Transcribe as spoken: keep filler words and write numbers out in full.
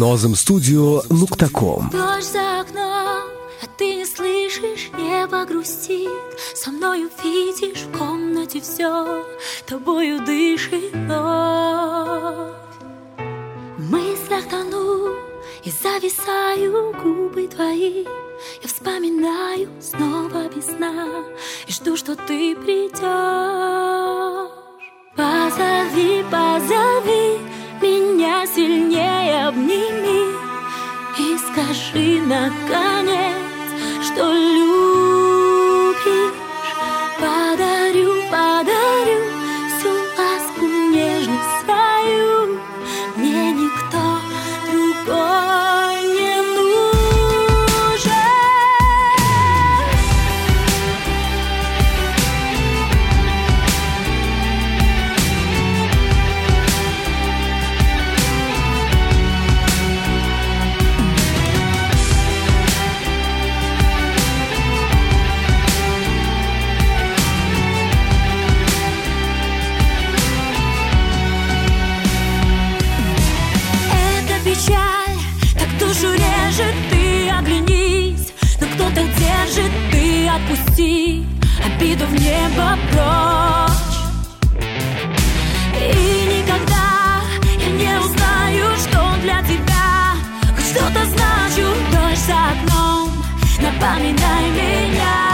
Нозем Студио Нуктаком. Дождь за окном, а ты не слышишь, небо грустит. Со мною видишь, в комнате все тобою дышит вновь. В мыслях тону и зависаю, губы твои я вспоминаю снова без сна и жду, что ты придешь. Позови, позови меня сильнее, обними и скажи наконец, что любишь. Подарю, подарю всю ласку, нежность свою. Мне никто другой не нужен. Так душу режет, ты оглянись, но кто-то держит, ты отпусти обиду в небо прочь. И никогда я не узнаю, что для тебя хоть что-то значу. Дождь за окном, напоминай меня.